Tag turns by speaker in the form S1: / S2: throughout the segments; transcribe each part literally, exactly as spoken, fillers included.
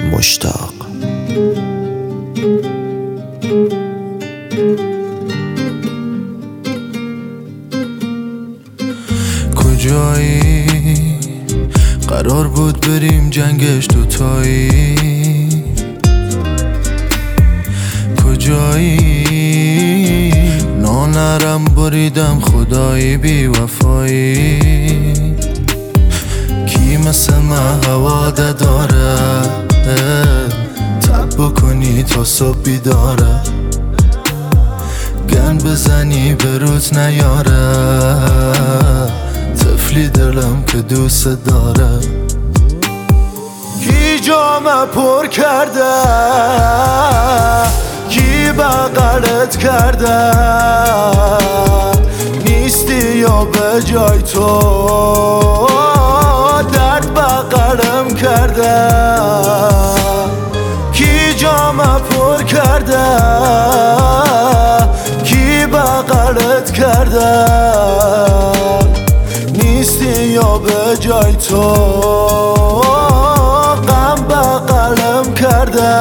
S1: مشتاق.
S2: کجایی؟ قرار بود بریم جنگش دوتایی. کجایی؟ نانرم بریدم خدایی بی وفایی. کی مثل من هواده داره تب بکنی تا صبح بیداره، گن بزنی به روز نیاره، طفلی دلم که دوست داره. کی جامه پر کرده، کی بغلت کرده، نیستی یا به جای تو درد بغلم کرده. کی جامه پر کرده، کی بغلت کرده، نیستی یا به جای تو غم بغلم کرده.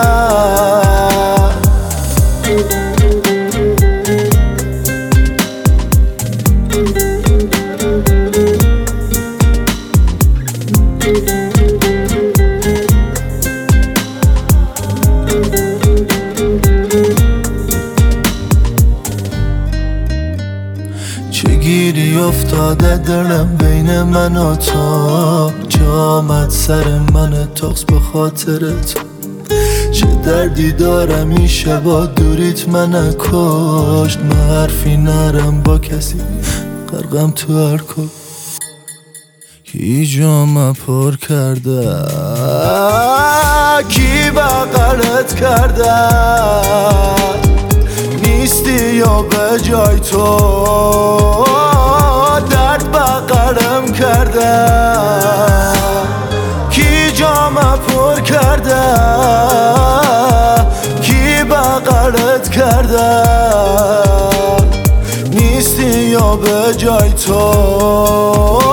S2: چه گیری افتاده دلم بین من و تو، جامت سر من تاخس به خاطر تو. چه دردی دارم این شبا دوریت من کشت، من حرفی نرم با کسی غرقم تو هر کن. کی جامه پر کرده، کی بغلت کرده، نیستی یا به جای تو درد بغلم کرده. کی جامه پر کرده، کی بغلت کرده، نیستی یا به جای تو